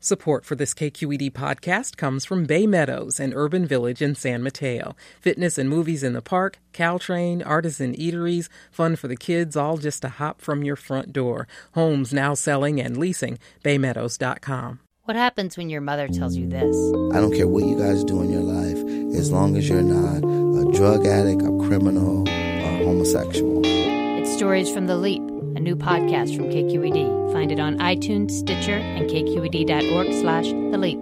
Support for this KQED podcast comes from Bay Meadows, an urban village in San Mateo. Fitness and movies in the park, Caltrain, artisan eateries, fun for the kids, all just a hop from your front door. Homes now selling and leasing. BayMeadows.com. What happens when your mother tells you this? I don't care what you guys do in your life, as long as you're not a drug addict, a criminal, or homosexual. It's Stories from the Leap, a new podcast from KQED. Find it on iTunes, Stitcher, and kqed.org/The Leap.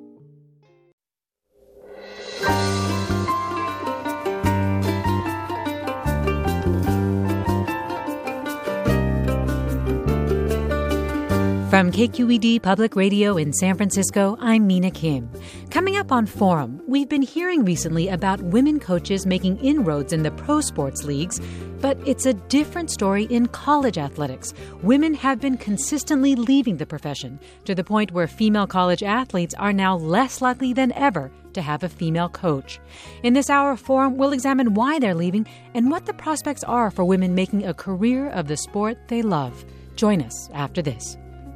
From KQED Public Radio in San Francisco, I'm Mina Kim. Coming up on Forum, we've been hearing recently about women coaches making inroads in the pro sports leagues, but it's a different story in college athletics. Women have been consistently leaving the profession, to the point where female college athletes are now less likely than ever to have a female coach. In this hour of Forum, we'll examine why they're leaving and what the prospects are for women making a career of the sport they love. Join us after this.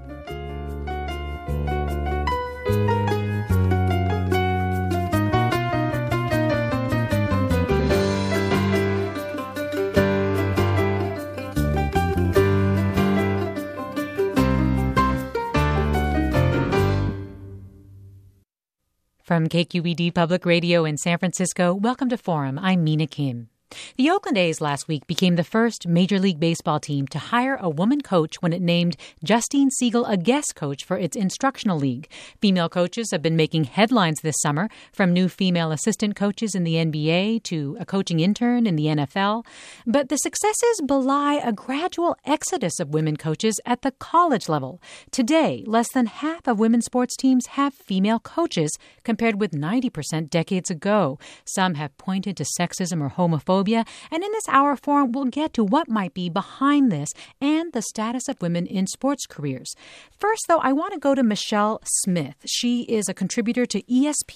From KQED Public Radio in San Francisco, welcome to Forum. I'm Mina Kim. The Oakland A's last week became the first Major League Baseball team to hire a woman coach when it named Justine Siegel a guest coach for its instructional league. Female coaches have been making headlines this summer, from new female assistant coaches in the NBA to a coaching intern in the NFL. But the successes belie a gradual exodus of women coaches at the college level. Today, less than half of women's sports teams have female coaches, compared with 90% decades ago. Some have pointed to sexism or homophobia. And in this hour Forum, we'll get to what might be behind this and the status of women in sports careers. First, though, I want to go to Michelle Smith. She is a contributor to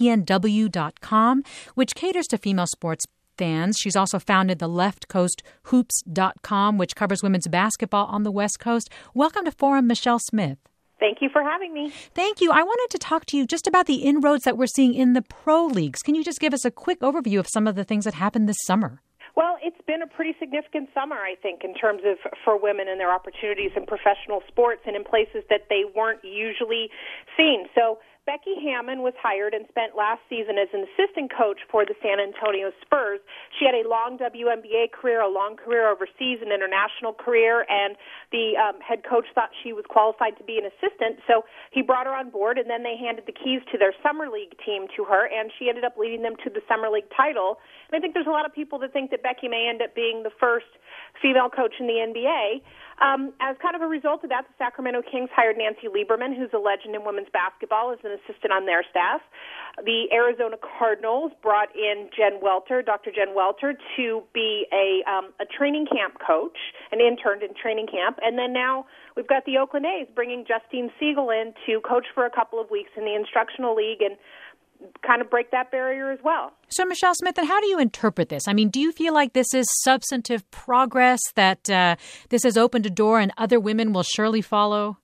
ESPNW.com, which caters to female sports fans. She's also founded the LeftCoastHoops.com, which covers women's basketball on the West Coast. Welcome to Forum, Michelle Smith. Thank you for having me. Thank you. I wanted to talk to you just about the inroads that we're seeing in the pro leagues. Can you just give us a quick overview of some of the things that happened this summer? Well, it's been a pretty significant summer, I think, in terms of for women and their opportunities in professional sports and in places that they weren't usually seen. So Becky Hammon was hired and spent last season as an assistant coach for the San Antonio Spurs. She had a long WNBA career, a long career overseas, an international career, and the head coach thought she was qualified to be an assistant, so he brought her on board, and then they handed the keys to their summer league team to her, and she ended up leading them to the summer league title. And I think there's a lot of people that think that Becky may end up being the first female coach in the NBA. As kind of a result of that, the Sacramento Kings hired Nancy Lieberman, who's a legend in women's basketball, as an assistant on their staff. The Arizona Cardinals brought in Dr. Jen Welter, to be a training camp coach, an intern in training camp. And then now we've got the Oakland A's bringing Justine Siegel in to coach for a couple of weeks in the instructional league and kind of break that barrier as well. So, Michelle Smith, and how do you interpret this? I mean, do you feel like this is substantive progress, that this has opened a door and other women will surely follow?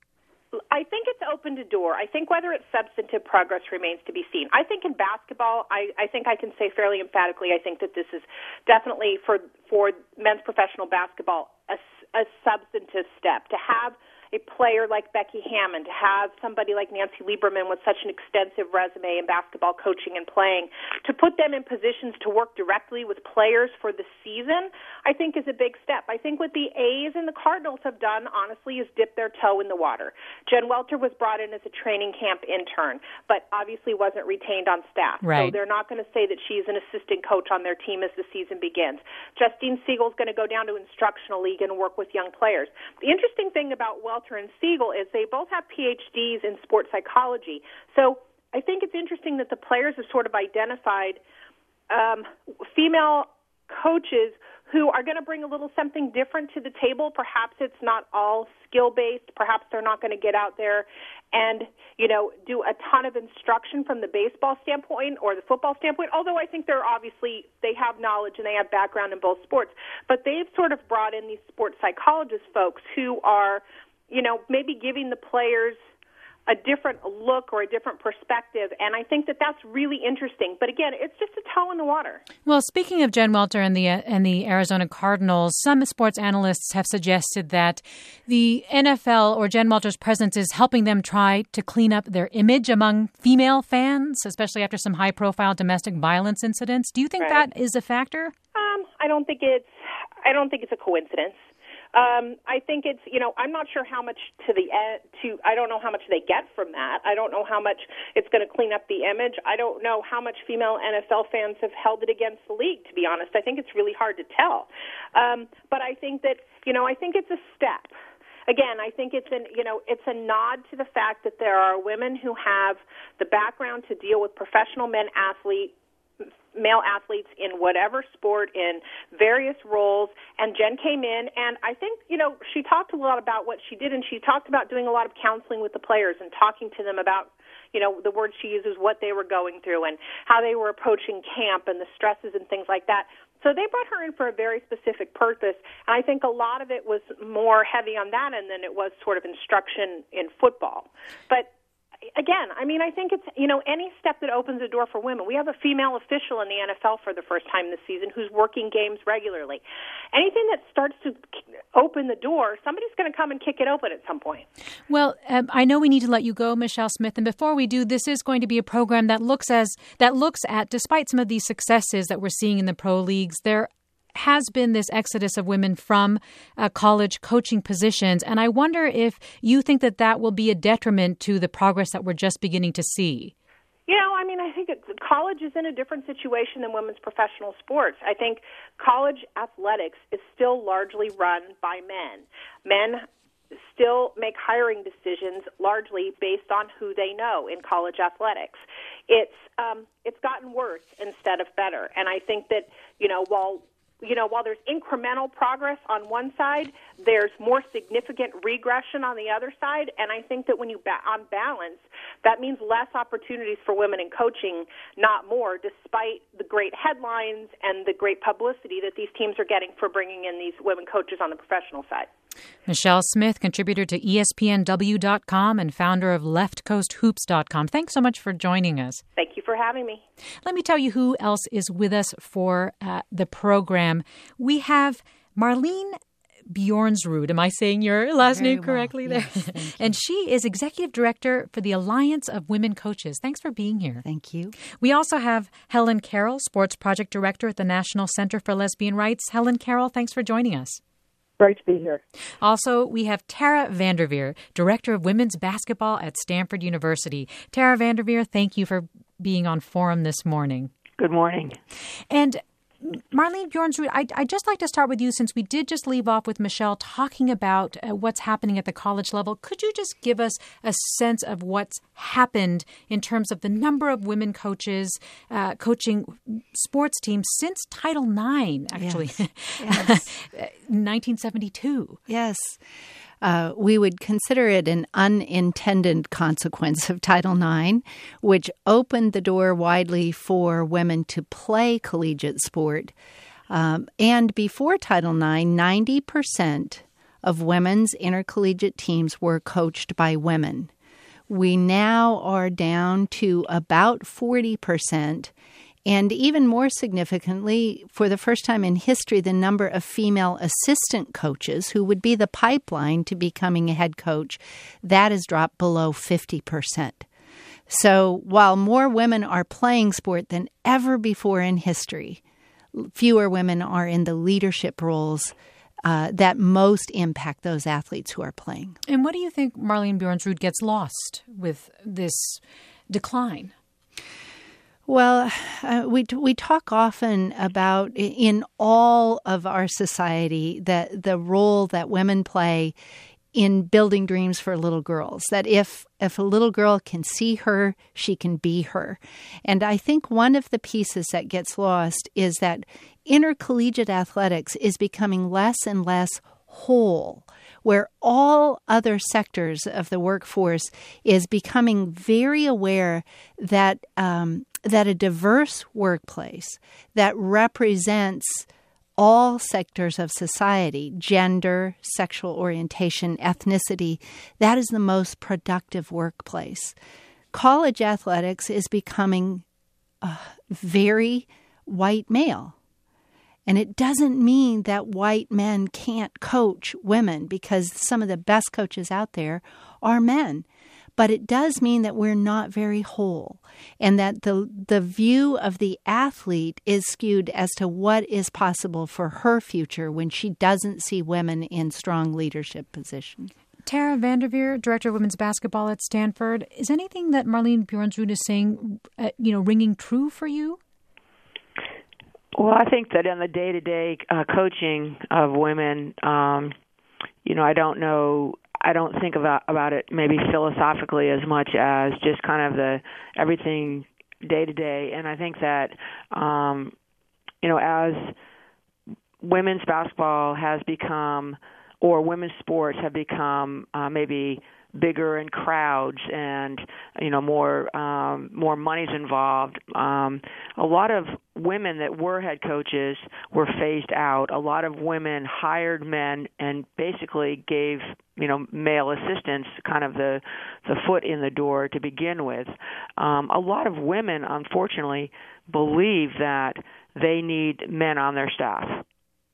I think it's opened a door. I think whether it's substantive progress remains to be seen. I think in basketball, I think I can say fairly emphatically, I think that this is definitely for men's professional basketball a substantive step. To have a player like Becky Hammon, to have somebody like Nancy Lieberman with such an extensive resume in basketball coaching and playing, to put them in positions to work directly with players for the season, I think is a big step. I think what the A's and the Cardinals have done, honestly, is dip their toe in the water. Jen Welter was brought in as a training camp intern, but obviously wasn't retained on staff. Right. So they're not going to say that she's an assistant coach on their team as the season begins. Justine Siegel is going to go down to instructional league and work with young players. The interesting thing about Welter and Siegel is they both have PhDs in sports psychology. So I think it's interesting that the players have sort of identified female coaches who are going to bring a little something different to the table. Perhaps it's not all skill-based. Perhaps they're not going to get out there and, do a ton of instruction from the baseball standpoint or the football standpoint, although I think they have knowledge and they have background in both sports. But they've sort of brought in these sports psychologist folks who are, maybe giving the players a different look or a different perspective, and I think that that's really interesting. But again, it's just a toe in the water. Well, speaking of Jen Welter and the Arizona Cardinals, some sports analysts have suggested that the NFL or Jen Welter's presence is helping them try to clean up their image among female fans, especially after some high-profile domestic violence incidents. Do you think that is a factor? I don't think it's a coincidence. I think it's, I'm not sure how much I don't know how much they get from that. I don't know how much it's going to clean up the image. I don't know how much female NFL fans have held it against the league, to be honest. I think it's really hard to tell. But I think that, I think it's a step. Again, I think it's a nod to the fact that there are women who have the background to deal with professional male athletes in whatever sport, in various roles, and Jen came in, and I think, she talked a lot about what she did, and she talked about doing a lot of counseling with the players and talking to them about, the word she uses, what they were going through and how they were approaching camp and the stresses and things like that. So they brought her in for a very specific purpose, and I think a lot of it was more heavy on that end than it was sort of instruction in football. But again, I think it's, any step that opens a door for women. We have a female official in the NFL for the first time this season who's working games regularly. Anything that starts to open the door, somebody's going to come and kick it open at some point. Well, I know we need to let you go, Michelle Smith. And before we do, this is going to be a program that looks at, despite some of these successes that we're seeing in the pro leagues, there has been this exodus of women from college coaching positions. And I wonder if you think that will be a detriment to the progress that we're just beginning to see. I think college is in a different situation than women's professional sports. I think college athletics is still largely run by men. Men still make hiring decisions largely based on who they know in college athletics. It's gotten worse instead of better. And I think that, while there's incremental progress on one side, there's more significant regression on the other side. And I think that when you on balance, that means less opportunities for women in coaching, not more, despite the great headlines and the great publicity that these teams are getting for bringing in these women coaches on the professional side. Michelle Smith, contributor to ESPNW.com and founder of LeftCoastHoops.com. Thanks so much for joining us. Thank you for having me. Let me tell you who else is with us for the program. We have Marlene Bjornsrud. Am I saying your last name correctly there? Yes, and she is executive director for the Alliance of Women Coaches. Thanks for being here. Thank you. We also have Helen Carroll, sports project director at the National Center for Lesbian Rights. Helen Carroll, thanks for joining us. Great to be here. Also, we have Tara Vanderveer, director of women's basketball at Stanford University. Tara Vanderveer, thank you for being on Forum this morning. Good morning. And Marlene Bjornsrud, I'd just like to start with you, since we did just leave off with Michelle talking about what's happening at the college level. Could you just give us a sense of what's happened in terms of the number of women coaches coaching sports teams since Title IX, actually, Yes. 1972? Yes. We would consider it an unintended consequence of Title IX, which opened the door widely for women to play collegiate sport. And before Title IX, 90% of women's intercollegiate teams were coached by women. We now are down to about 40%. And even more significantly, for the first time in history, the number of female assistant coaches, who would be the pipeline to becoming a head coach, that has dropped below 50%. So while more women are playing sport than ever before in history, fewer women are in the leadership roles that most impact those athletes who are playing. And what do you think, Marlene Bjornsrud, gets lost with this decline? Well, we talk often about, in all of our society, that the role that women play in building dreams for little girls, that if a little girl can see her, she can be her. And I think one of the pieces that gets lost is that intercollegiate athletics is becoming less and less whole, where all other sectors of the workforce is becoming very aware that that a diverse workplace that represents all sectors of society, gender, sexual orientation, ethnicity, that is the most productive workplace. College athletics is becoming very white male. And it doesn't mean that white men can't coach women, because some of the best coaches out there are men. But it does mean that we're not very whole, and that the view of the athlete is skewed as to what is possible for her future when she doesn't see women in strong leadership positions. Tara Vanderveer, Director of Women's Basketball at Stanford, is anything that Marlene Bjornsrud is saying, ringing true for you? Well, I think that in the day-to-day coaching of women, I don't think about it maybe philosophically as much as just kind of the everything day-to-day. And I think that, as women's basketball has become, or women's sports have become maybe bigger in crowds, and more money's involved. A lot of women that were head coaches were phased out. A lot of women hired men and basically gave male assistants kind of the foot in the door to begin with. A lot of women, unfortunately, believe that they need men on their staff.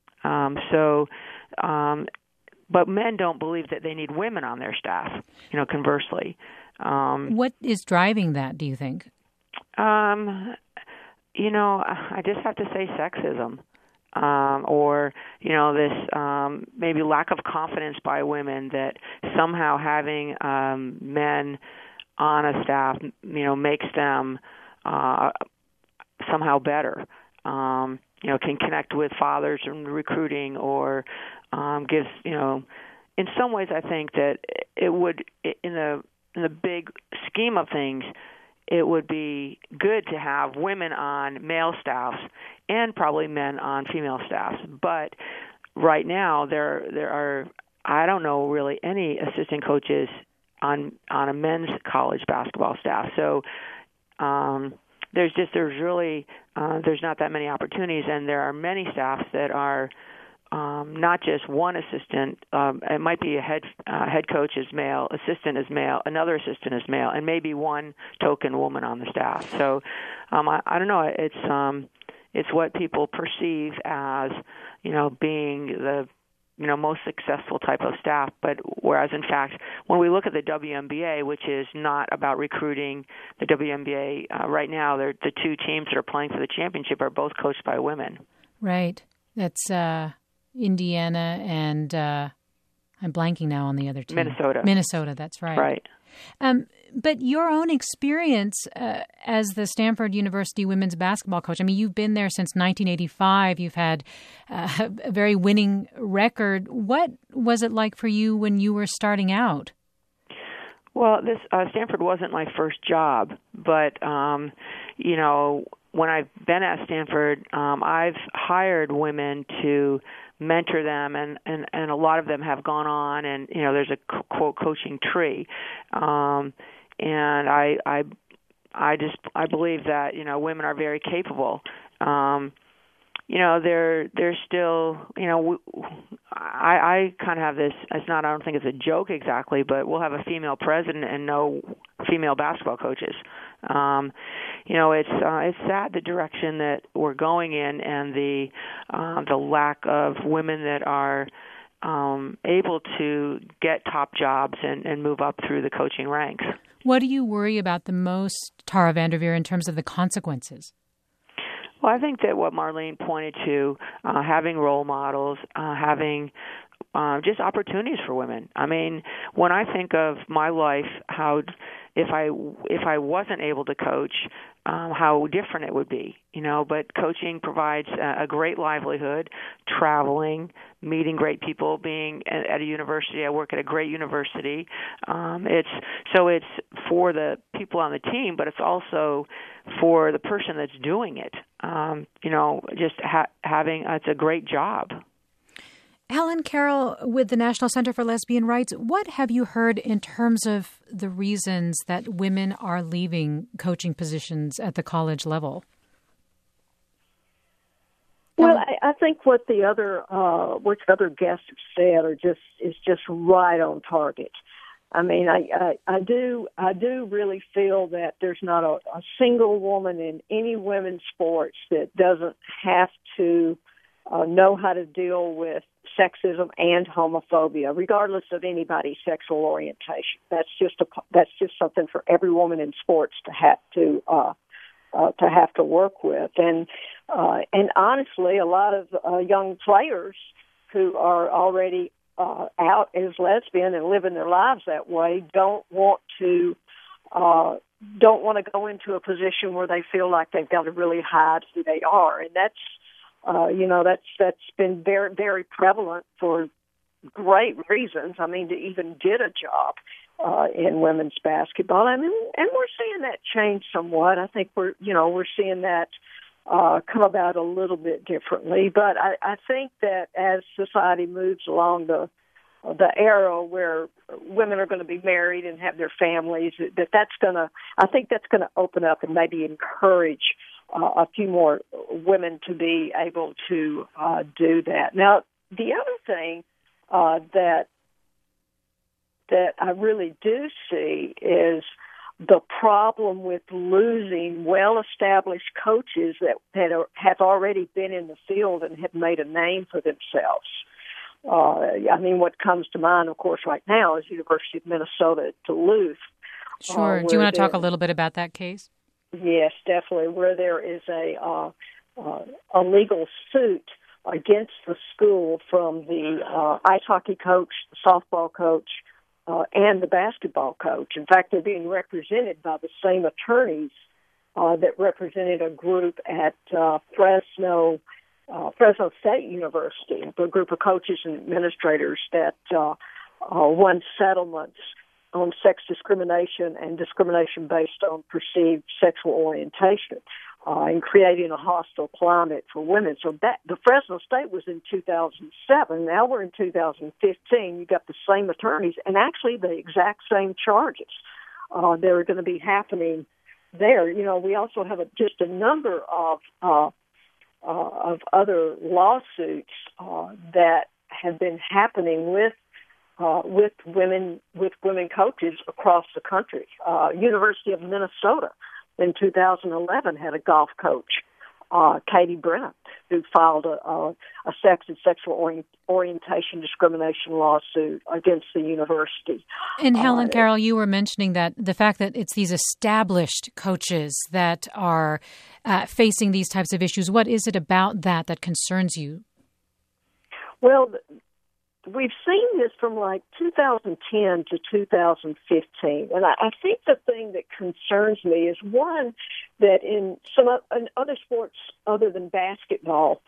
But men don't believe that they need women on their staff, conversely. What is driving that, do you think? I just have to say sexism, or this maybe lack of confidence by women that somehow having men on a staff, makes them somehow better. Can connect with fathers in recruiting, or gives, in some ways I think that it would, in the big scheme of things, it would be good to have women on male staffs and probably men on female staffs. But right now there are, I don't know really any assistant coaches on a men's college basketball staff. So there's not that many opportunities, and there are many staffs that are not just one assistant. It might be a head coach is male, assistant is male, another assistant is male, and maybe one token woman on the staff. So I don't know. It's what people perceive as being the most successful type of staff. But whereas in fact, when we look at the WNBA, which is not about recruiting, the WNBA right now, the two teams that are playing for the championship are both coached by women. Right. That's Indiana and I'm blanking now on the other team. Minnesota, that's right. Right. But your own experience as the Stanford University women's basketball coach, I mean, you've been there since 1985. You've had a very winning record. What was it like for you when you were starting out? Well, this Stanford wasn't my first job, but, when I've been at Stanford, I've hired women to mentor them, and a lot of them have gone on, and there's a quote coaching tree, and I believe that women are very capable. They're still, I kind of have this, I don't think it's a joke exactly, but we'll have a female president and no female basketball coaches. It's sad the direction that we're going in, and the lack of women that are able to get top jobs and move up through the coaching ranks. What do you worry about the most, Tara Vanderveer, in terms of the consequences? Well, I think that what Marlene pointed to, having role models, having just opportunities for women. I mean, when I think of my life, how if I wasn't able to coach, how different it would be, But coaching provides a great livelihood, traveling, meeting great people, being at a university. I work at a great university. It's for the people on the team, but it's also for the person that's doing it. Having it's a great job. Helen Carroll, with the National Center for Lesbian Rights, what have you heard in terms of the reasons that women are leaving coaching positions at the college level? Well, I think what the other guests have said is just right on target. I mean, I do really feel that there's not a single woman in any women's sports that doesn't have to know how to deal with sexism and homophobia, regardless of anybody's sexual orientation. That's just something for every woman in sports to have to work with. And honestly, a lot of young players who are already out as lesbian and living their lives that way don't want to go into a position where they feel like they've got to really hide who they are, and that's been very, very prevalent for great reasons. I mean, to even get a job in women's basketball, and we're seeing that change somewhat. I think we're seeing that come about a little bit differently. But I think that as society moves along the era where women are going to be married and have their families, that's going to open up and maybe encourage a few more women to be able to do that. Now, the other thing that I really do see is the problem with losing well-established coaches that have already been in the field and have made a name for themselves. I mean, what comes to mind, of course, right now is University of Minnesota at Duluth. Sure. Do you want to talk a little bit about that case? Yes, definitely. Where there is a legal suit against the school from the ice hockey coach, the softball coach, and the basketball coach. In fact, they're being represented by the same attorneys that represented a group at Fresno State University, a group of coaches and administrators that won settlements on sex discrimination and discrimination based on perceived sexual orientation, and creating a hostile climate for women. So that the Fresno State was in 2007. Now we're in 2015. You got the same attorneys and actually the exact same charges that are going to be happening there. You know, we also have just a number of other lawsuits that have been happening with women coaches across the country. University of Minnesota in 2011 had a golf coach, Katie Brennan, who filed a sex and sexual orientation discrimination lawsuit against the university. And Helen Carroll, you were mentioning that the fact that it's these established coaches that are facing these types of issues. What is it about that concerns you? Well, we've seen this from like 2010 to 2015, and I think the thing that concerns me is, one, that in other sports other than basketball,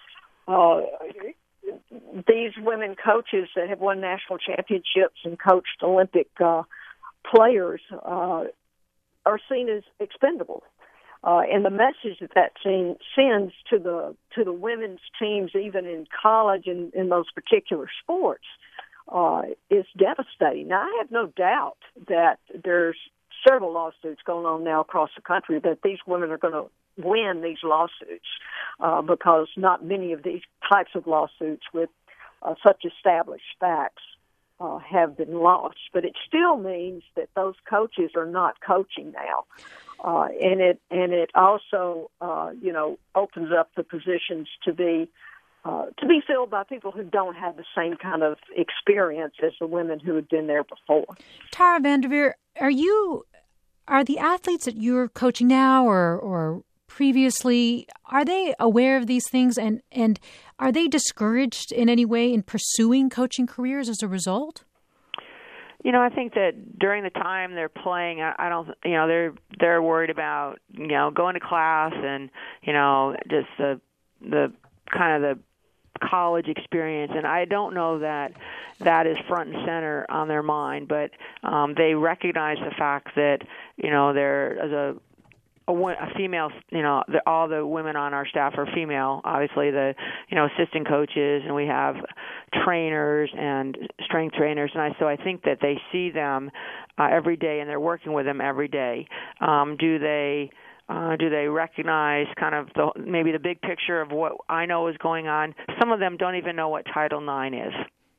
these women coaches that have won national championships and coached Olympic players are seen as expendable. And the message that sends to the women's teams, even in college and in those particular sports, is devastating. Now, I have no doubt that there's several lawsuits going on now across the country that these women are going to win these lawsuits because not many of these types of lawsuits with such established facts have been lost. But it still means that those coaches are not coaching now. And it also opens up the positions to be filled by people who don't have the same kind of experience as the women who had been there before. Tara VanDerveer, are the athletes that you're coaching now or previously, are they aware of these things and are they discouraged in any way in pursuing coaching careers as a result? You know, I think that during the time they're playing, they're worried about, going to class and, just the kind of the college experience. And I don't know that is front and center on their mind, but they recognize the fact that, there is a female, all the women on our staff are female, obviously the, assistant coaches, and we have trainers and strength trainers. And so I think that they see them every day and they're working with them every day. Do they Do they recognize kind of maybe the big picture of what I know is going on? Some of them don't even know what Title IX is.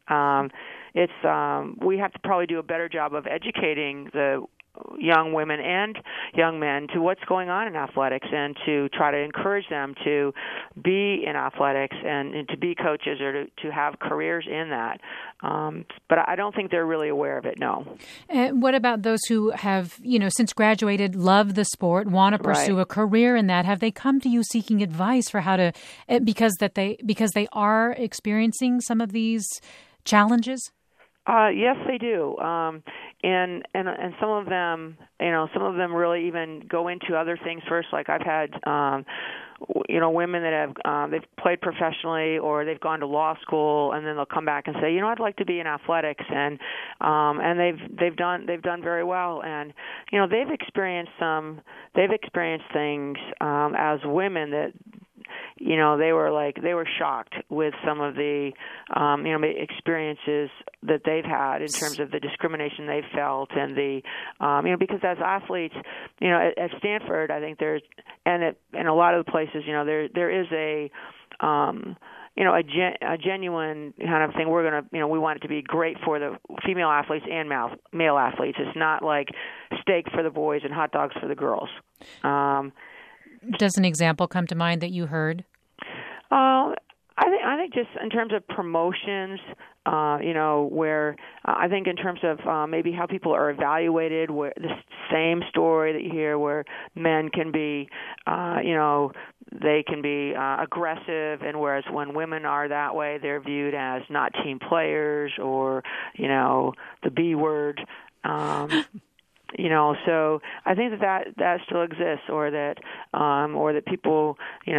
We have to probably do a better job of educating the young women and young men to what's going on in athletics, and to try to encourage them to be in athletics and to be coaches, or to have careers in that. But I don't think they're really aware of it, no. And what about those who have, since graduated, love the sport, want to pursue a career in that? Have they come to you seeking advice for how to, because they are experiencing some of these challenges? Yes, they do, and some of them, really even go into other things first. Like I've had, women that have they've played professionally, or they've gone to law school, and then they'll come back and say, I'd like to be in athletics, and they've done very well, and they've experienced things as women that. They were shocked with some of the, experiences that they've had in terms of the discrimination they've felt, and because as athletes, at Stanford, I think there's, and a lot of the places, there is a genuine kind of thing. We're gonna, we want it to be great for the female athletes and male athletes. It's not like steak for the boys and hot dogs for the girls. Does an example come to mind that you heard? I think just in terms of promotions, where I think in terms of maybe how people are evaluated, where the same story that you hear where men can be, they can be aggressive, and whereas when women are that way, they're viewed as not team players, or, the B word. So I think that still exists, or that people,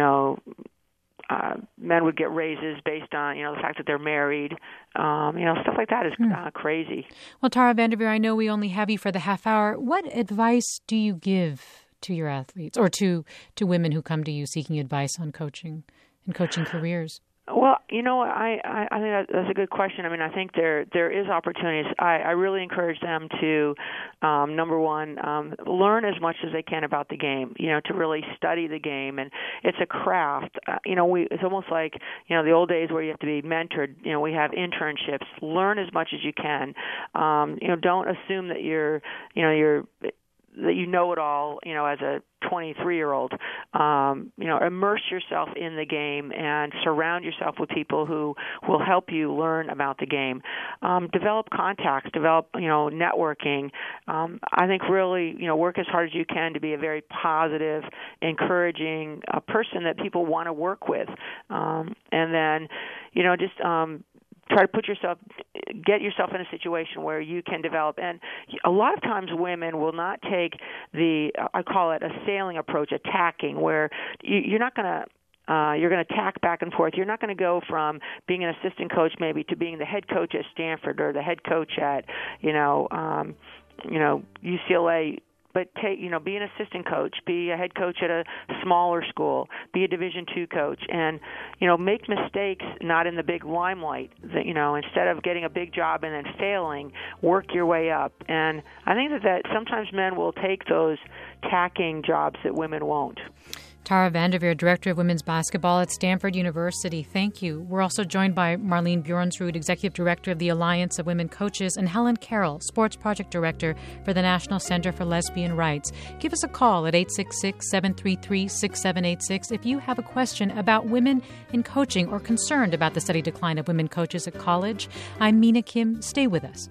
men would get raises based on, the fact that they're married. Stuff like that is crazy. Well, Tara Vanderveer, I know we only have you for the half hour. What advice do you give to your athletes, or to women who come to you seeking advice on coaching and coaching careers? Well, I think that's a good question. I mean, I think there is opportunities. I really encourage them to, number one, learn as much as they can about the game, to really study the game. And it's a craft. It's almost like, the old days where you have to be mentored. We have internships. Learn as much as you can. Don't assume that that you know it all, as a 23-year-old. Immerse yourself in the game and surround yourself with people who will help you learn about the game. Develop contacts, networking. I think really, work as hard as you can to be a very positive, encouraging person that people want to work with. And then, try to get yourself in a situation where you can develop. And a lot of times women will not take I call it a sailing approach, attacking, where you're not going to, you're going to tack back and forth. You're not going to go from being an assistant coach maybe to being the head coach at Stanford, or the head coach at, UCLA. But be an assistant coach, be a head coach at a smaller school, be a Division II coach, and make mistakes not in the big limelight. Instead of getting a big job and then failing, work your way up. And I think that sometimes men will take those tacking jobs that women won't. Tara Vanderveer, Director of Women's Basketball at Stanford University. Thank you. We're also joined by Marlene Bjornsrud, Executive Director of the Alliance of Women Coaches, and Helen Carroll, Sports Project Director for the National Center for Lesbian Rights. Give us a call at 866-733-6786 if you have a question about women in coaching or concerned about the steady decline of women coaches at college. I'm Mina Kim. Stay with us.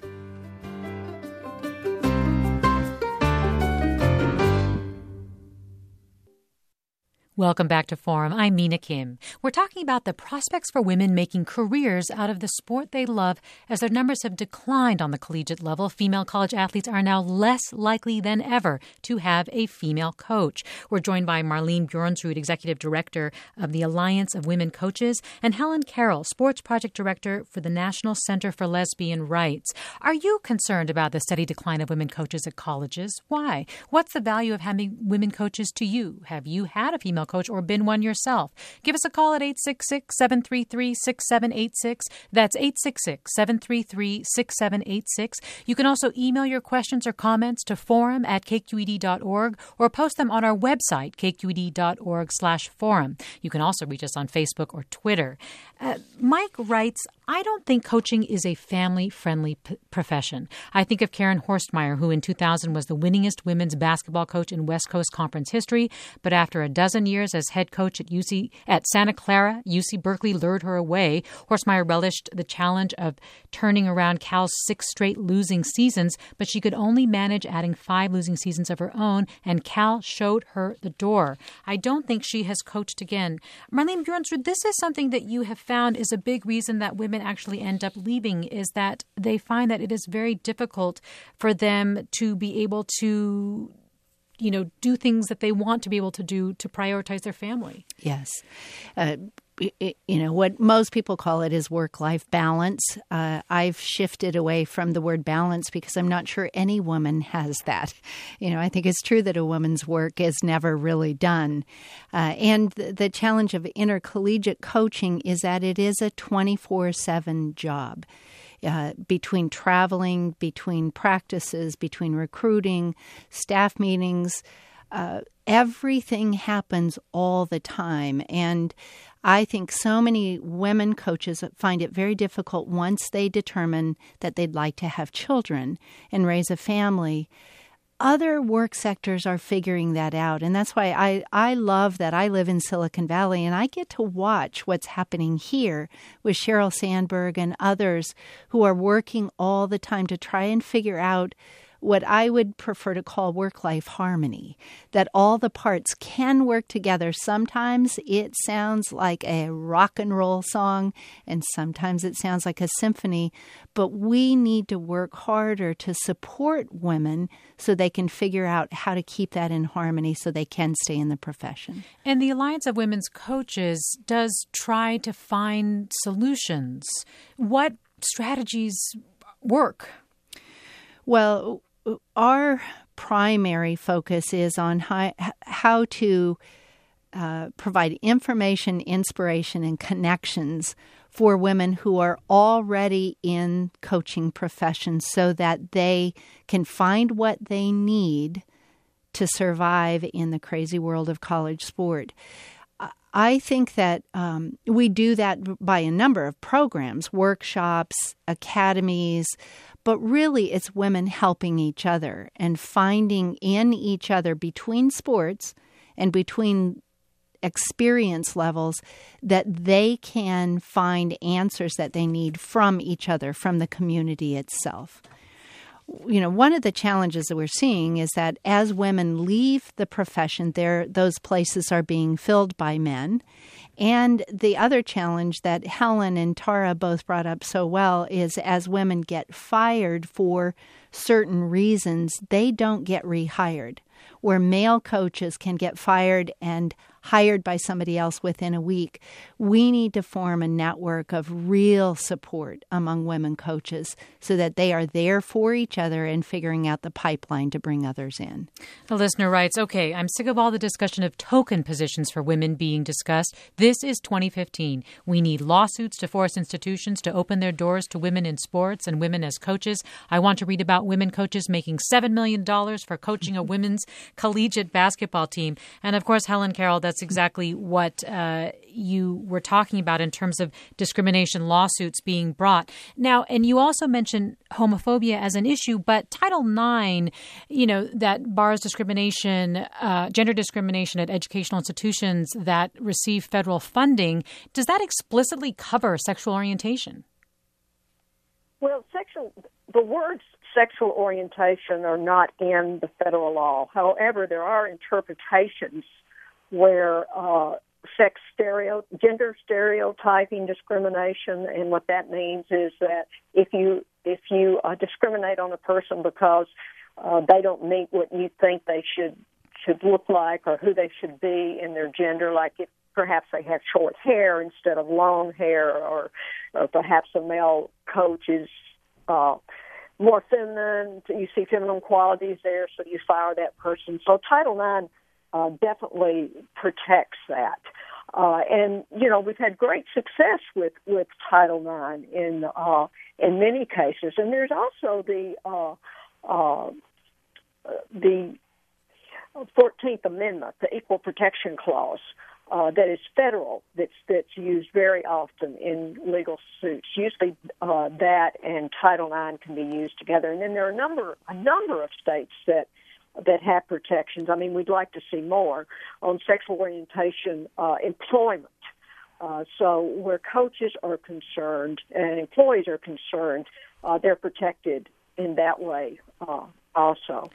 Welcome back to Forum. I'm Mina Kim. We're talking about the prospects for women making careers out of the sport they love. As their numbers have declined on the collegiate level, female college athletes are now less likely than ever to have a female coach. We're joined by Marlene Bjornsrud, Executive Director of the Alliance of Women Coaches, and Helen Carroll, Sports Project Director for the National Center for Lesbian Rights. Are you concerned about the steady decline of women coaches at colleges? Why? What's the value of having women coaches to you? Have you had a female female coach or been one yourself. Give us a call at 866-733-6786. That's 866-733-6786. You can also email your questions or comments to forum@kqed.org or post them on our website, kqed.org/forum. You can also reach us on Facebook or Twitter. Mike writes, I don't think coaching is a family-friendly profession. I think of Karen Horstmeyer, who in 2000 was the winningest women's basketball coach in West Coast Conference history, but after a dozen years as head coach at Santa Clara, UC Berkeley lured her away. Horstmeyer relished the challenge of turning around Cal's 6 straight losing seasons, but she could only manage adding 5 losing seasons of her own, and Cal showed her the door. I don't think she has coached again. Marlene Bjornsrud, this is something that you have found is a big reason that women actually end up leaving, is that they find that it is very difficult for them to be able to, do things that they want to be able to do to prioritize their family. Yes. What most people call it is work-life balance. I've shifted away from the word balance because I'm not sure any woman has that. I think it's true that a woman's work is never really done. And the challenge of intercollegiate coaching is that it is a 24/7 job. Between traveling, between practices, between recruiting, staff meetings, everything happens all the time. And I think so many women coaches find it very difficult once they determine that they'd like to have children and raise a family. Other work sectors are figuring that out. And that's why I love that I live in Silicon Valley and I get to watch what's happening here with Sheryl Sandberg and others who are working all the time to try and figure out what I would prefer to call work-life harmony, that all the parts can work together. Sometimes it sounds like a rock and roll song, and sometimes it sounds like a symphony, but we need to work harder to support women so they can figure out how to keep that in harmony so they can stay in the profession. And the Alliance of Women's Coaches does try to find solutions. What strategies work? Well, our primary focus is on how to provide information, inspiration, and connections for women who are already in coaching professions so that they can find what they need to survive in the crazy world of college sport. I think that we do that by a number of programs, workshops, academies, but really it's women helping each other and finding in each other between sports and between experience levels that they can find answers that they need from each other, from the community itself. One of the challenges that we're seeing is that as women leave the profession, those places are being filled by men. And the other challenge that Helen and Tara both brought up so well is as women get fired for certain reasons, they don't get rehired. Where male coaches can get fired and hired by somebody else within a week, we need to form a network of real support among women coaches so that they are there for each other and figuring out the pipeline to bring others in. The listener writes, okay, I'm sick of all the discussion of token positions for women being discussed. This is 2015. We need lawsuits to force institutions to open their doors to women in sports and women as coaches. I want to read about women coaches making $7 million for coaching a women's collegiate basketball team. And of course, Helen Carroll, that's exactly what you were talking about in terms of discrimination lawsuits being brought. Now, and you also mentioned homophobia as an issue, but Title IX, that bars discrimination, gender discrimination at educational institutions that receive federal funding, does that explicitly cover sexual orientation? Well, the words sexual orientation are not in the federal law. However, there are interpretations where gender stereotyping discrimination, and what that means is that if you discriminate on a person because they don't meet what you think they should look like or who they should be in their gender, like if perhaps they have short hair instead of long hair, or perhaps a male coach is more feminine, you see feminine qualities there, so you fire that person. So Title IX definitely protects that. And we've had great success with Title IX in many cases. And there's also the 14th Amendment, the Equal Protection Clause, that is federal, that's used very often in legal suits. Usually that and Title IX can be used together. And then there are a number of states that have protections. I mean, we'd like to see more on sexual orientation employment. So where coaches are concerned and employees are concerned, they're protected in that way also.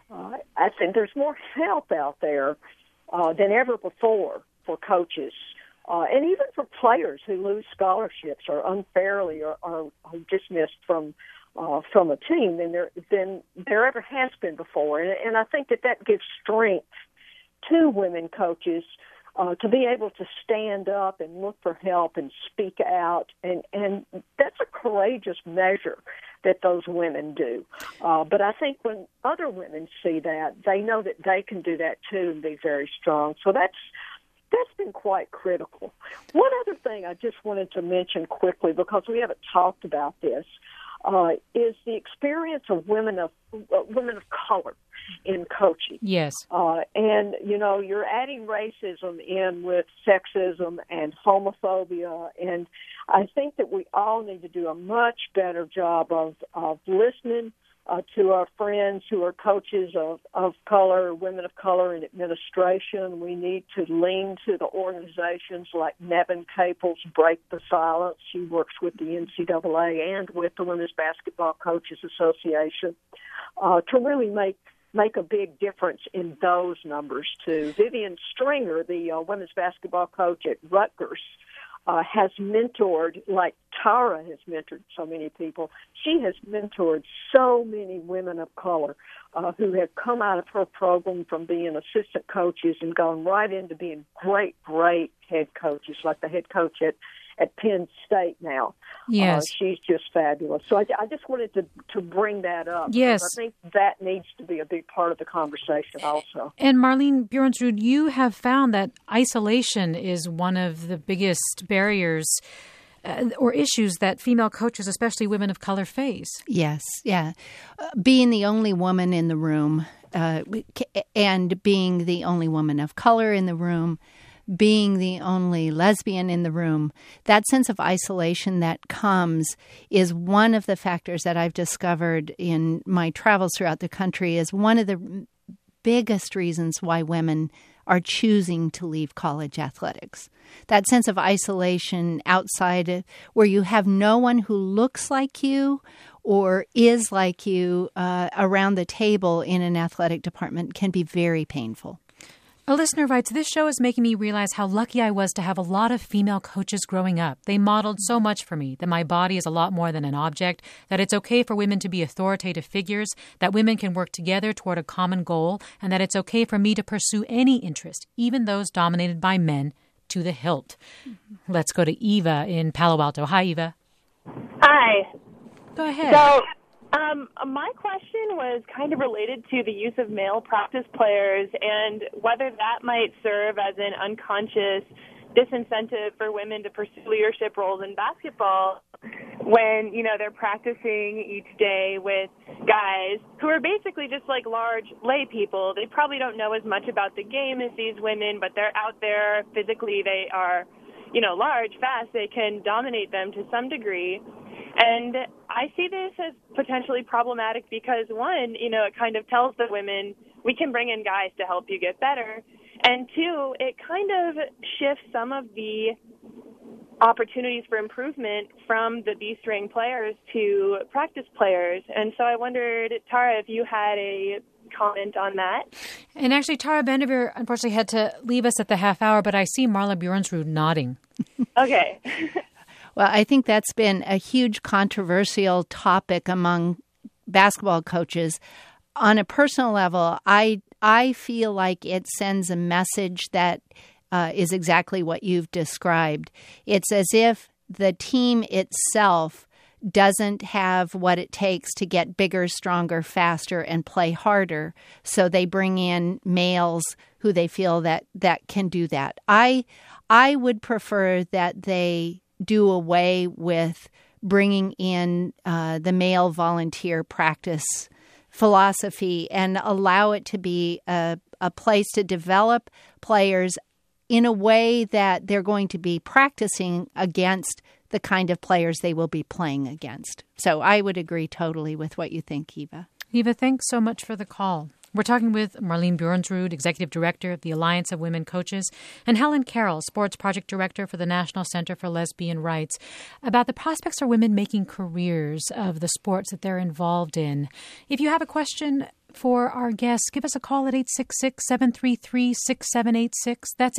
I think there's more help out there than ever before for coaches, and even for players who lose scholarships or unfairly or are dismissed from a team than there ever has been before. And I think that gives strength to women coaches to be able to stand up and look for help and speak out. And that's a courageous measure that those women do. But I think when other women see that, they know that they can do that too and be very strong. So that's been quite critical. One other thing I just wanted to mention quickly, because we haven't talked about this, is the experience of women of color in coaching. Yes. And, you're adding racism in with sexism and homophobia, and I think that we all need to do a much better job of listening to our friends who are coaches of color, women of color in administration. We need to lean to the organizations like Nevin Capel's Break the Silence. She works with the NCAA and with the Women's Basketball Coaches Association to really make a big difference in those numbers too. Vivian Stringer, the women's basketball coach at Rutgers, has mentored, like Tara has mentored so many people. She has mentored so many women of color who have come out of her program from being assistant coaches and gone right into being great head coaches, like the head coach at Penn State now. Yes. She's just fabulous. So I just wanted to bring that up. Yes. I think that needs to be a big part of the conversation also. And Marlene Bjornsrud, you have found that isolation is one of the biggest barriers or issues that female coaches, especially women of color, face. Yes, yeah. Being the only woman in the room and being the only woman of color in the room, being the only lesbian in the room, that sense of isolation that comes is one of the factors that I've discovered in my travels throughout the country is one of the biggest reasons why women are choosing to leave college athletics. That sense of isolation outside where you have no one who looks like you or is like you around the table in an athletic department can be very painful. A listener writes, this show is making me realize how lucky I was to have a lot of female coaches growing up. They modeled so much for me, that my body is a lot more than an object, that it's okay for women to be authoritative figures, that women can work together toward a common goal, and that it's okay for me to pursue any interest, even those dominated by men, to the hilt. Mm-hmm. Let's go to Eva in Palo Alto. Hi, Eva. Hi. Go ahead. So, my question was kind of related to the use of male practice players and whether that might serve as an unconscious disincentive for women to pursue leadership roles in basketball when, they're practicing each day with guys who are basically just like large lay people. They probably don't know as much about the game as these women, but they're out there physically. They are, large, fast. They can dominate them to some degree. And I see this as potentially problematic because, one, it kind of tells the women, we can bring in guys to help you get better. And two, it kind of shifts some of the opportunities for improvement from the B-string players to practice players. And so I wondered, Tara, if you had a comment on that. And actually, Tara Bendever unfortunately had to leave us at the half hour, but I see Marla Bjornsrud nodding. Okay. Well, I think that's been a huge controversial topic among basketball coaches. On a personal level, I feel like it sends a message that is exactly what you've described. It's as if the team itself doesn't have what it takes to get bigger, stronger, faster, and play harder. So they bring in males who they feel that can do that. I would prefer that they do away with bringing in the male volunteer practice philosophy and allow it to be a place to develop players in a way that they're going to be practicing against the kind of players they will be playing against. So I would agree totally with what you think, Eva. Eva, thanks so much for the call. We're talking with Marlene Bjornsrud, Executive Director of the Alliance of Women Coaches, and Helen Carroll, Sports Project Director for the National Center for Lesbian Rights, about the prospects for women making careers of the sports that they're involved in. If you have a question for our guests, give us a call at 866-733-6786. That's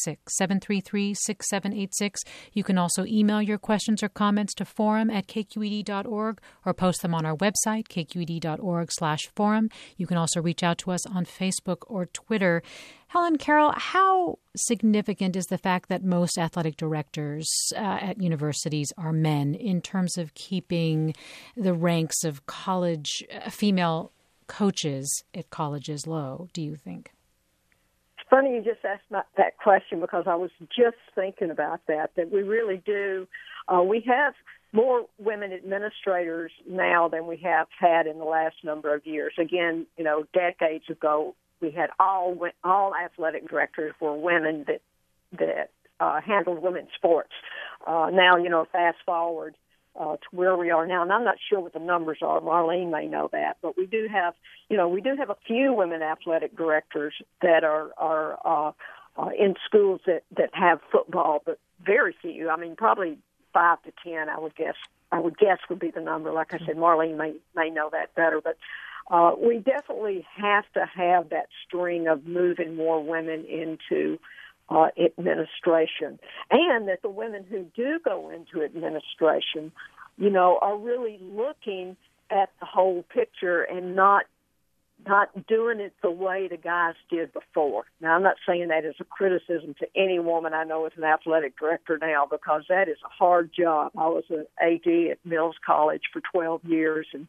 866-733-6786. You can also email your questions or comments to forum@kqed.org or post them on our website, kqed.org/forum. You can also reach out to us on Facebook or Twitter. Helen Carroll, how significant is the fact that most athletic directors at universities are men in terms of keeping the ranks of college female coaches at colleges low, do you think? It's funny you just asked that question because I was just thinking about that we really do. We have more women administrators now than we have had in the last number of years. Again, decades ago, we had all athletic directors were women that handled women's sports. Now, fast forward to where we are now, and I'm not sure what the numbers are. Marlene may know that, but we do have a few women athletic directors that are in schools that have football, but very few. I mean, probably 5 to 10. I would guess would be the number. Like I said, Marlene may know that better, but we definitely have to have that string of moving more women into administration, and that the women who do go into administration, are really looking at the whole picture and not doing it the way the guys did before. Now, I'm not saying that as a criticism to any woman I know as an athletic director now, because that is a hard job. I was an AD at Mills College for 12 years, and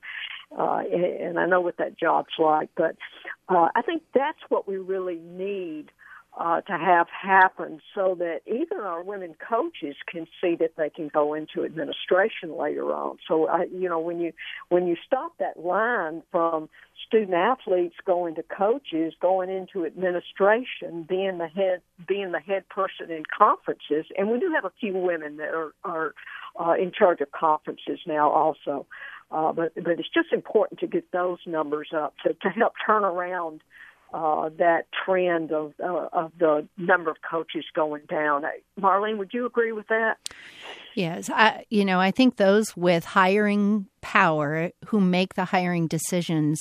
I know what that job's like. But I think that's what we really need to have happen, so that even our women coaches can see that they can go into administration later on. So, when you stop that line from student athletes going to coaches, going into administration, being the head person in conferences, and we do have a few women that are in charge of conferences now also. But it's just important to get those numbers up to help turn around that trend of the number of coaches going down. Marlene, would you agree with that? Yes. I think those with hiring power who make the hiring decisions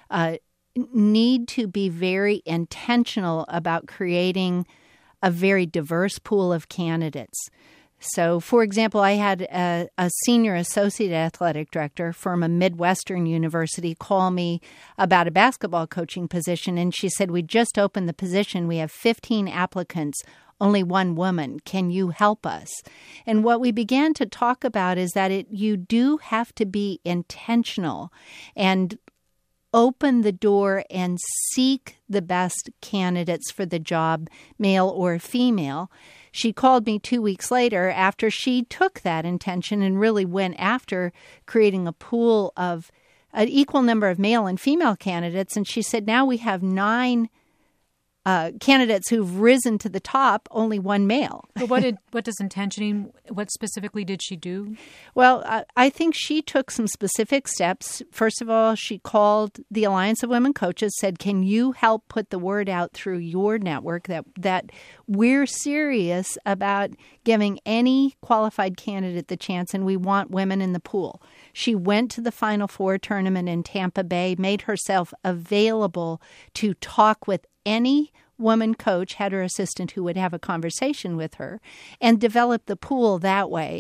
need to be very intentional about creating a very diverse pool of candidates. So, for example, I had a senior associate athletic director from a Midwestern university call me about a basketball coaching position, and she said, "We just opened the position. We have 15 applicants, only one woman. Can you help us?" And what we began to talk about is that you do have to be intentional and open the door and seek the best candidates for the job, male or female. She called me 2 weeks later after she took that intention and really went after creating a pool of an equal number of male and female candidates. And she said, now we have 9 candidates who've risen to the top, only one male. But what does intentioning, what specifically did she do? Well, I think she took some specific steps. First of all, she called the Alliance of Women Coaches, said, can you help put the word out through your network that we're serious about giving any qualified candidate the chance, and we want women in the pool. She went to the Final Four tournament in Tampa Bay, made herself available to talk with any woman coach, had her assistant who would have a conversation with her, and developed the pool that way.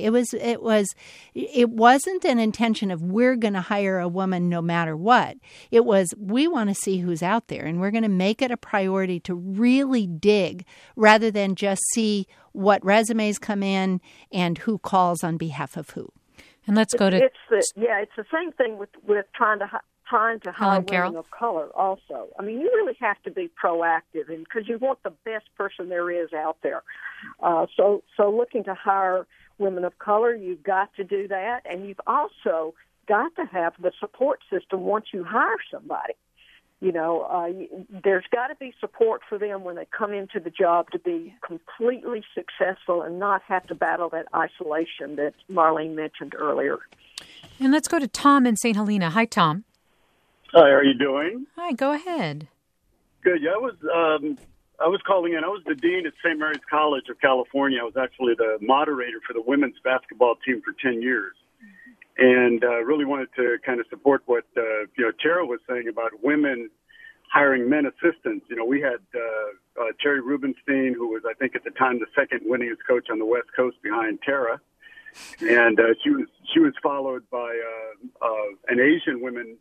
It wasn't an intention of we're going to hire a woman no matter what. It was we want to see who's out there, and we're going to make it a priority to really dig rather than just see what resumes come in and who calls on behalf of who. And let's go to it's the same thing with trying to hire women of color also. I mean, you really have to be proactive, and because you want the best person there is out there. So looking to hire women of color, you've got to do that, and you've also got to have the support system once you hire somebody. You know, there's got to be support for them when they come into the job to be completely successful and not have to battle that isolation that Marlene mentioned earlier. And let's go to Tom in St. Helena. Hi, Tom. Hi, how are you doing? Hi, go ahead. Good. Yeah, I was calling in. I was the dean at St. Mary's College of California. I was actually the moderator for the women's basketball team for 10 years. And really wanted to kind of support what, Tara was saying about women hiring men assistants. You know, we had Terry Rubenstein, who was, I think, at the time, the second winningest coach on the West Coast behind Tara. And she was followed by an Asian woman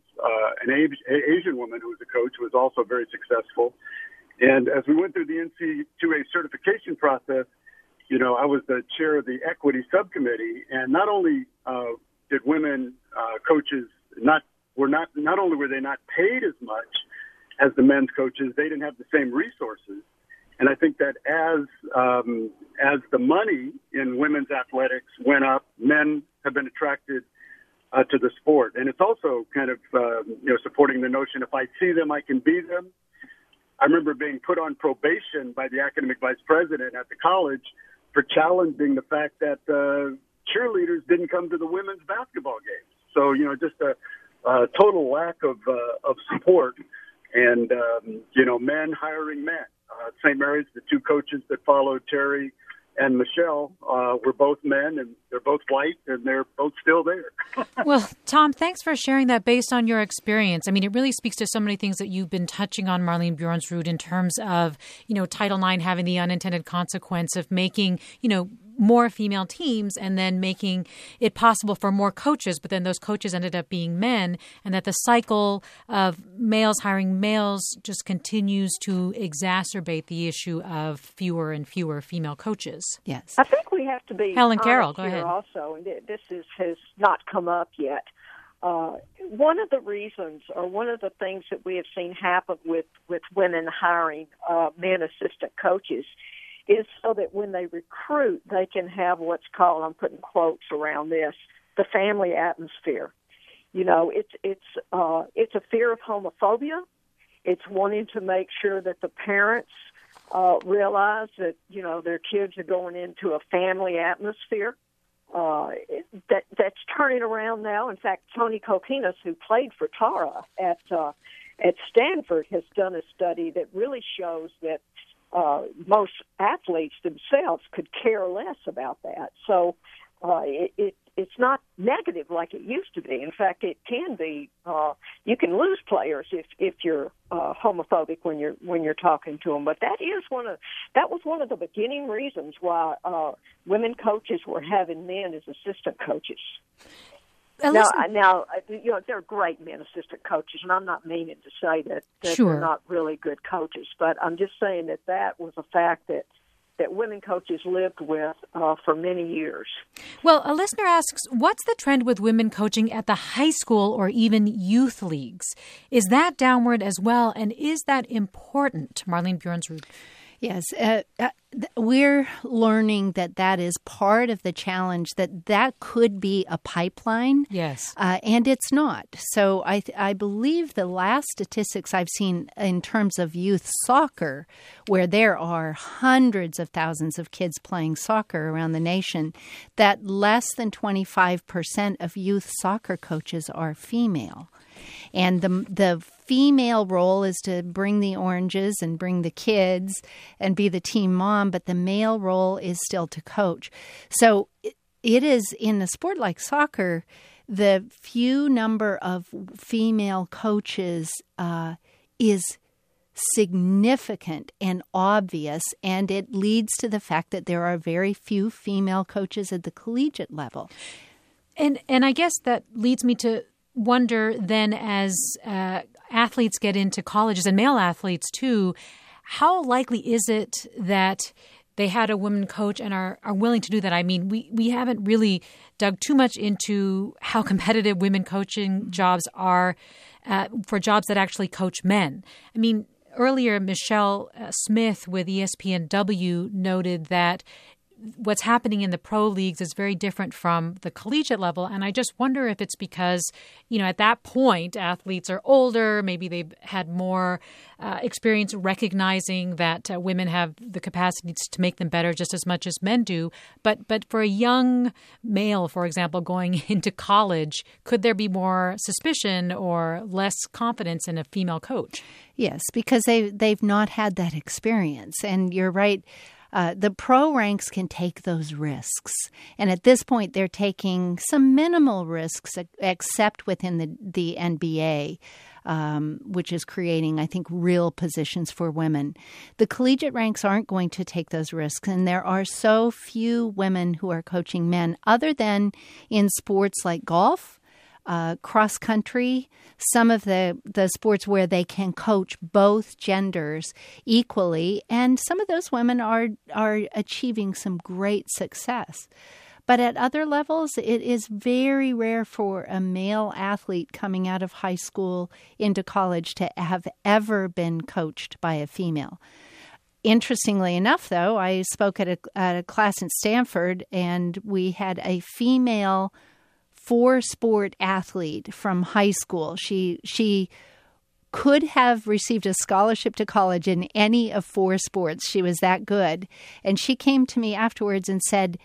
who was a coach who was also very successful. And as we went through the NCAA certification process, you know, I was the chair of the equity subcommittee, and not only did women coaches not only were they not paid as much as the men's coaches, they didn't have the same resources. And I think that as the money in women's athletics went up, men have been attracted to the sport. And it's also kind of supporting the notion, if I see them, I can be them. I remember being put on probation by the academic vice president at the college for challenging the fact that cheerleaders didn't come to the women's basketball games. So, you know, just a total lack of support and, men hiring men. St. Mary's, the two coaches that followed Terry and Michelle were both men, and they're both white, and they're both still there. Well, Tom, thanks for sharing that based on your experience. I mean, it really speaks to so many things that you've been touching on, Marlene Bjornsrud, in terms of, Title IX having the unintended consequence of making, more female teams and then making it possible for more coaches, but then those coaches ended up being men, and that the cycle of males hiring males just continues to exacerbate the issue of fewer and fewer female coaches. Yes. I think we have to be Helen Carroll, go ahead. Also, and this has not come up yet. One of the reasons, or one of the things that we have seen happen with women hiring men assistant coaches is so that when they recruit, they can have what's called, I'm putting quotes around this, the family atmosphere. You know, it's a fear of homophobia. It's wanting to make sure that the parents realize that, their kids are going into a family atmosphere. That's turning around now. In fact, Tony Kokinas, who played for Tara at Stanford, has done a study that really shows that most athletes themselves could care less about that. So it's not negative like it used to be. In fact, it can be. You can lose players if you're homophobic when you're talking to them. But that was one of the beginning reasons why women coaches were having men as assistant coaches. Now, they're great men assistant coaches, and I'm not meaning to say that Sure. They're not really good coaches, but I'm just saying that was a fact that women coaches lived with for many years. Well, a listener asks, what's the trend with women coaching at the high school or even youth leagues? Is that downward as well, and is that important? Marlene Bjornsrud. Yes, we're learning that is part of the challenge, that could be a pipeline. Yes. And it's not. So I believe the last statistics I've seen in terms of youth soccer, where there are hundreds of thousands of kids playing soccer around the nation, that less than 25% of youth soccer coaches are female. And the female role is to bring the oranges and bring the kids and be the team mom, but the male role is still to coach. So it is, in a sport like soccer, the few number of female coaches is significant and obvious, and it leads to the fact that there are very few female coaches at the collegiate level. And I guess that leads me to wonder then, as athletes get into colleges, and male athletes too, how likely is it that they had a woman coach and are willing to do that. I mean, we haven't really dug too much into how competitive women coaching jobs are for jobs that actually coach men. I mean, earlier, Michelle Smith with ESPNW noted that what's happening in the pro leagues is very different from the collegiate level. And I just wonder if it's because, at that point, athletes are older. Maybe they've had more experience recognizing that women have the capacity to make them better just as much as men do. But for a young male, for example, going into college, could there be more suspicion or less confidence in a female coach? Yes, because they've not had that experience. And you're right. The pro ranks can take those risks. And at this point, they're taking some minimal risks, except within the NBA, which is creating, I think, real positions for women. The collegiate ranks aren't going to take those risks. And there are so few women who are coaching men, other than in sports like golf, cross country, some of the sports where they can coach both genders equally, and some of those women are achieving some great success. But at other levels, it is very rare for a male athlete coming out of high school into college to have ever been coached by a female. Interestingly enough, though, I spoke at a class in Stanford, and we had a female four-sport athlete from high school. She could have received a scholarship to college in any of four sports. She was that good. And she came to me afterwards and said,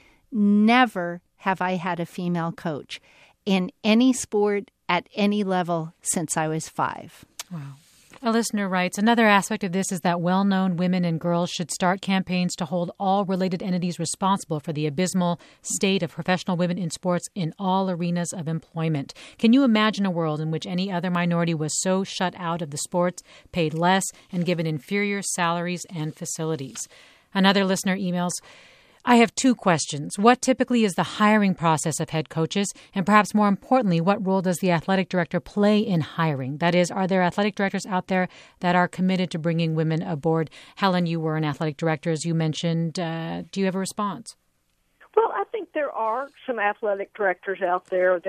never have I had a female coach in any sport at any level since I was 5. Wow. A listener writes, another aspect of this is that well-known women and girls should start campaigns to hold all related entities responsible for the abysmal state of professional women in sports in all arenas of employment. Can you imagine a world in which any other minority was so shut out of the sports, paid less, and given inferior salaries and facilities? Another listener emails, I have 2 questions. What typically is the hiring process of head coaches? And perhaps more importantly, what role does the athletic director play in hiring? That is, are there athletic directors out there that are committed to bringing women aboard? Helen, you were an athletic director, as you mentioned. Do you have a response? Well, I think there are some athletic directors out there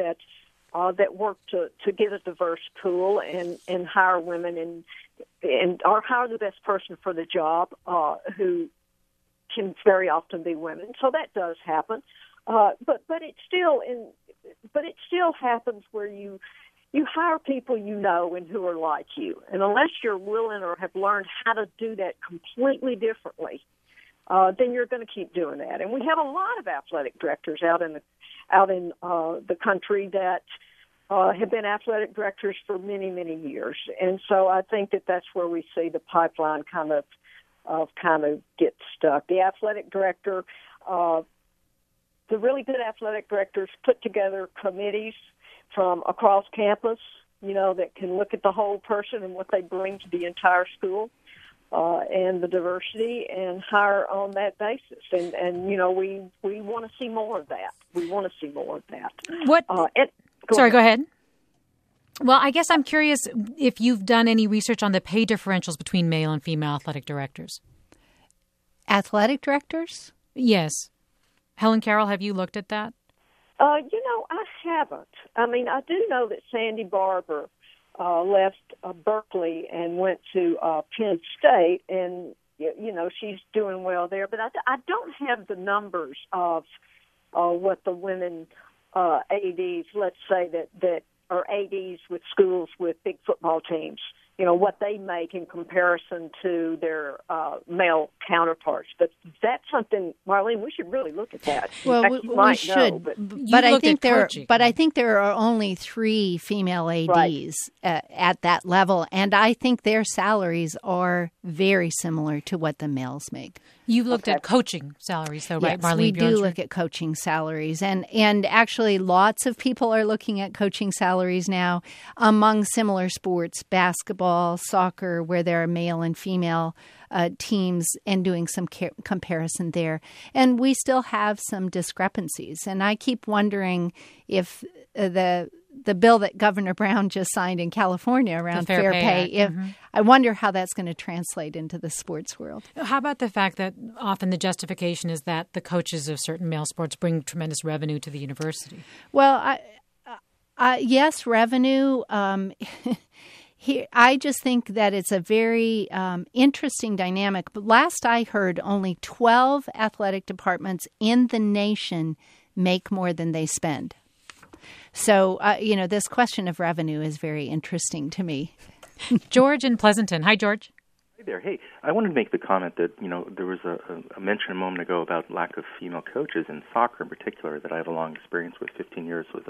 that work to get a diverse pool and hire women and or hire the best person for the job who can very often be women, so that does happen. But it still happens where you hire people you know and who are like you, and unless you're willing or have learned how to do that completely differently, then you're going to keep doing that. And we have a lot of athletic directors out in the country that have been athletic directors for many, many years, and so I think that's where we see the pipeline kind of get stuck. The athletic director, the really good athletic directors put together committees from across campus, that can look at the whole person and what they bring to the entire school and the diversity and hire on that basis. And we want to see more of that. We want to see more of that. Go ahead. Well, I guess I'm curious if you've done any research on the pay differentials between male and female athletic directors. Athletic directors? Yes. Helen Carroll, have you looked at that? I haven't. I mean, I do know that Sandy Barber left Berkeley and went to Penn State, and, she's doing well there. But I don't have the numbers of what the women ADs, let's say that or ADs with schools with big football teams, what they make in comparison to their male counterparts. But that's something, Marlene, we should really look at that. Well, we should. But I think there are only 3 female ADs at that level, and I think their salaries are very similar to what the males make. You've looked at coaching salaries, though, right, yes, Marlene? We do look at coaching salaries. And actually, lots of people are looking at coaching salaries now among similar sports, basketball, soccer, where there are male and female teams, and doing some comparison there. And we still have some discrepancies. And I keep wondering if the the bill that Governor Brown just signed in California around fair pay. I wonder how that's going to translate into the sports world. How about the fact that often the justification is that the coaches of certain male sports bring tremendous revenue to the university? Well, yes, revenue. Here, I just think that it's a very interesting dynamic. But last I heard, only 12 athletic departments in the nation make more than they spend. So, this question of revenue is very interesting to me. George in Pleasanton. Hi, George. Hi there. Hey, I wanted to make the comment that, there was a mention a moment ago about lack of female coaches in soccer in particular that I have a long experience with, 15 years with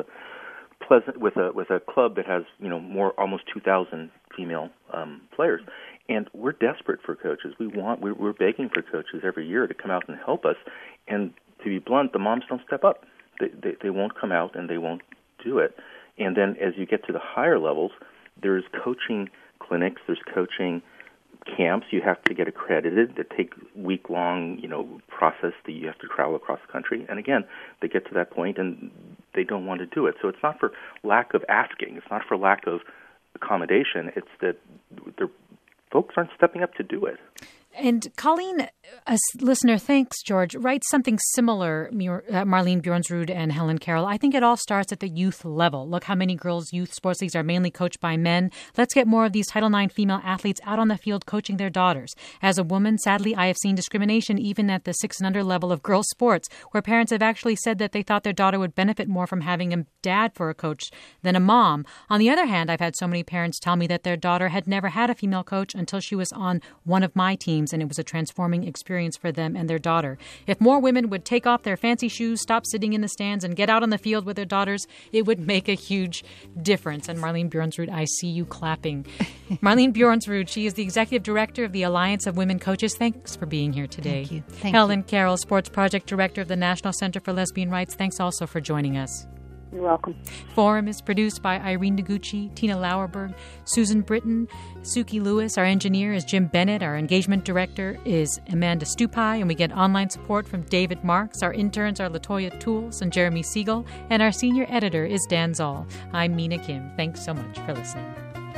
a club that has, almost 2,000 female players. And we're desperate for coaches. We're begging for coaches every year to come out and help us. And to be blunt, the moms don't step up. They won't come out and they won't do it. And then as you get to the higher levels, there's coaching clinics, there's coaching camps. You have to get accredited. That take week-long, process that you have to travel across the country. And again, they get to that point and they don't want to do it. So it's not for lack of asking. It's not for lack of accommodation. It's that folks aren't stepping up to do it. And Colleen, a listener, thanks, George, writes something similar, Marlene Bjornsrud and Helen Carroll. I think it all starts at the youth level. Look how many girls' youth sports leagues are mainly coached by men. Let's get more of these Title IX female athletes out on the field coaching their daughters. As a woman, sadly, I have seen discrimination even at the 6 and under level of girls' sports, where parents have actually said that they thought their daughter would benefit more from having a dad for a coach than a mom. On the other hand, I've had so many parents tell me that their daughter had never had a female coach until she was on one of my teams, and it was a transforming experience for them and their daughter. If more women would take off their fancy shoes, stop sitting in the stands, and get out on the field with their daughters, it would make a huge difference. And Marlene Bjornsrud, I see you clapping. Marlene Bjornsrud, she is the executive director of the Alliance of Women Coaches. Thanks for being here today. Thank you. Helen Carroll, sports project director of the National Center for Lesbian Rights. Thanks also for joining us. You're welcome. Forum is produced by Irene Noguchi, Tina Lauerberg, Susan Britton, Suki Lewis. Our engineer is Jim Bennett. Our engagement director is Amanda Stupai, and we get online support from David Marks. Our interns are Latoya Tools and Jeremy Siegel, and our senior editor is Dan Zoll. I'm Mina Kim. Thanks so much for listening.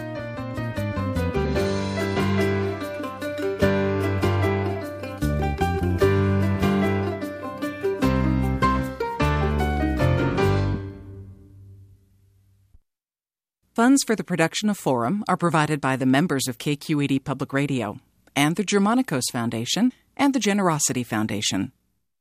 Funds for the production of Forum are provided by the members of KQED Public Radio and the Germanicos Foundation and the Generosity Foundation.